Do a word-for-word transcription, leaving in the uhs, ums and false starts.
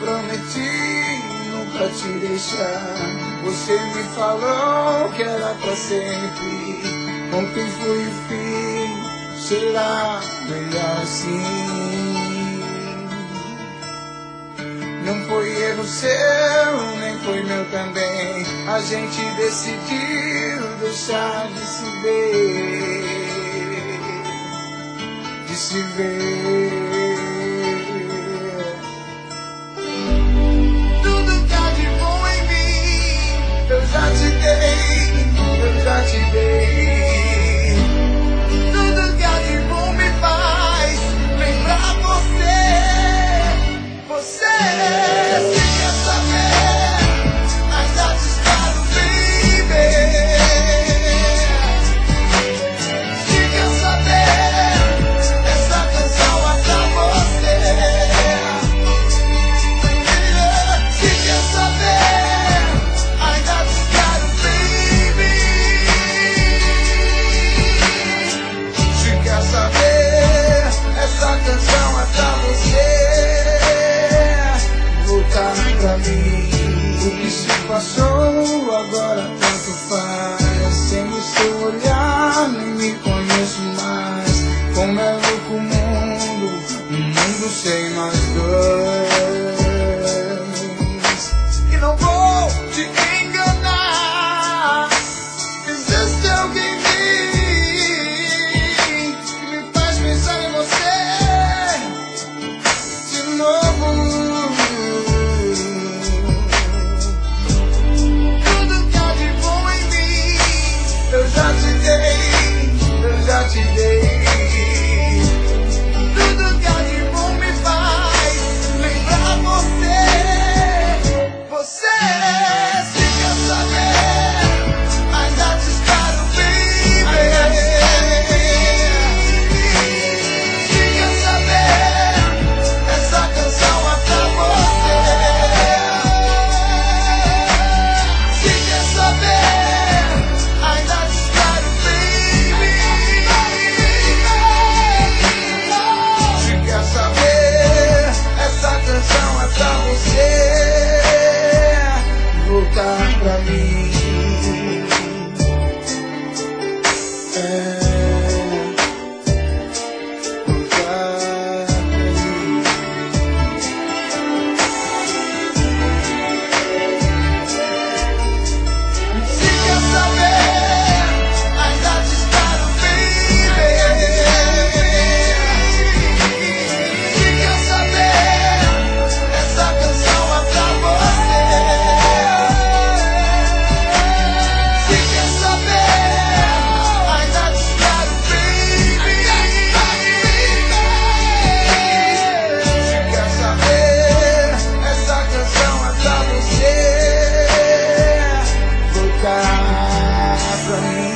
prometi nunca te deixar. Você me falou que era pra sempre. Ontem foi o fim, será melhor assim. Não foi erro seu, nem foi meu também. A gente decidiu deixar de se ver, de se ver. Tudo que há de bom em mim, eu já te dei, eu já te dei. Tudo que há de bom me faz lembrar você. Você, se quer saber, ainda te espero, baby. Se quer saber, essa canção é pra você. Se quer saber, ainda te espero, baby. Se quer saber, essa canção é pra você. Voltar pra mim, o que se passou agora tanto faz. Sem o seu olhar nem me conheço mais. Como é louco o mundo, um mundo sem nós dois. E não vou te enganar, existe alguém em mim que me faz pensar em você de novo. Eu já te dei, eu já te dei. Tudo que há de bom me faz lembrar você. Você, se quer saber, ainda te espero, baby. Se quer saber, essa canção é pra você. Se quer saber, ainda te espero, baby. Se quer saber, essa canção é pra você. Voltar pra mim. É, voltar pra mim. Se quer saber, ainda te espero, baby. Se quer saber, essa canção é pra você. Se quer saber, ainda te espero, baby. Se quer saber, essa canção é pra você. Voltar pra mim.